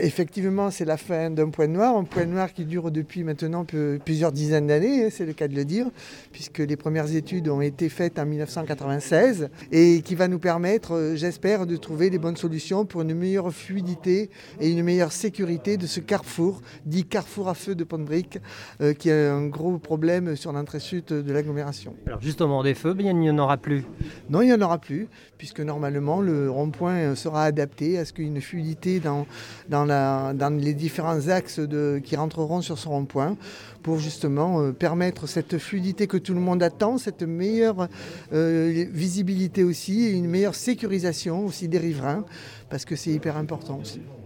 Effectivement, c'est la fin d'un point noir, un point noir qui dure depuis maintenant plusieurs dizaines d'années, c'est le cas de le dire, puisque les premières études ont été faites en 1996 et qui va nous permettre, j'espère, de trouver des bonnes solutions pour une meilleure fluidité et une meilleure sécurité de ce carrefour, dit carrefour à feu de Pont-de-Brique, qui est un gros problème sur l'entrée sud de l'agglomération. Alors justement, des feux, il n'y en aura plus. Non, il n'y en aura plus, puisque normalement le rond-point sera adapté à ce qu'il y ait une fluidité dans les différents axes qui rentreront sur ce rond-point pour justement permettre cette fluidité que tout le monde attend, cette meilleure visibilité aussi et une meilleure sécurisation aussi des riverains parce que c'est hyper important aussi.